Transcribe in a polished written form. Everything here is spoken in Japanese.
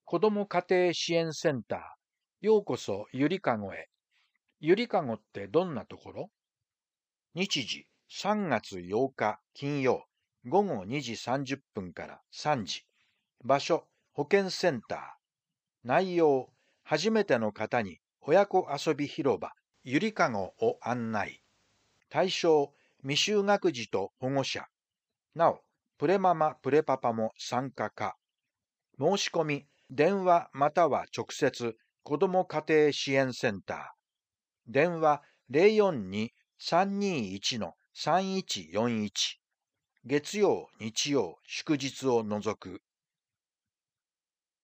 子ども家庭支援センター、ようこそゆりかごへ。ゆりかごってどんなところ？日時、3月8日金曜、午後2時30分から3時。場所、保健センター。内容、初めての方に親子遊び広場、ゆりかごを案内。対象、未就学児と保護者。なお、プレママ、プレパパも参加可。申し込み、電話または直接、子ども家庭支援センター。電話042-321-3141。月曜、日曜、祝日を除く。